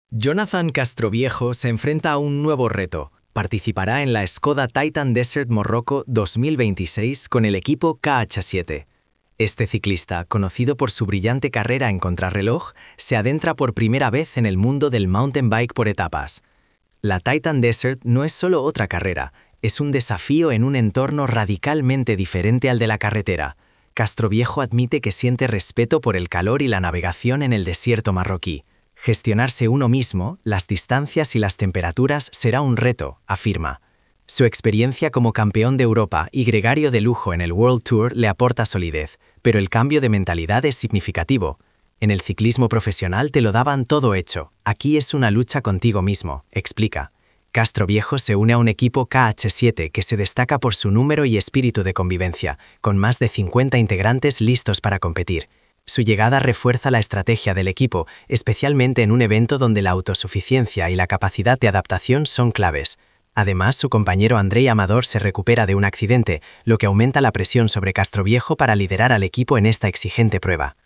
Jonathan Castroviejo se enfrenta a un nuevo reto. Participará en la Skoda Titan Desert Morocco 2026 con el equipo KH7. Este ciclista, conocido por su brillante carrera en contrarreloj, se adentra por primera vez en el mundo del mountain bike por etapas. La Titan Desert no es solo otra carrera, es un desafío en un entorno radicalmente diferente al de la carretera. Castroviejo admite que siente respeto por el calor y la navegación en el desierto marroquí. Gestionarse uno mismo, las distancias y las temperaturas será un reto, afirma. Su experiencia como campeón de Europa y gregario de lujo en el World Tour le aporta solidez, pero el cambio de mentalidad es significativo. En el ciclismo profesional te lo daban todo hecho, aquí es una lucha contigo mismo, explica. Castroviejo se une a un equipo KH7 que se destaca por su número y espíritu de convivencia, con más de 50 integrantes listos para competir. Su llegada refuerza la estrategia del equipo, especialmente en un evento donde la autosuficiencia y la capacidad de adaptación son claves. Además, su compañero Andrei Amador se recupera de un accidente, lo que aumenta la presión sobre Castroviejo para liderar al equipo en esta exigente prueba.